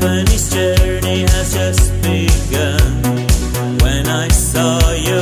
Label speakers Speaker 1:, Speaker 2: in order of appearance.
Speaker 1: company's journey has just begun. When I saw you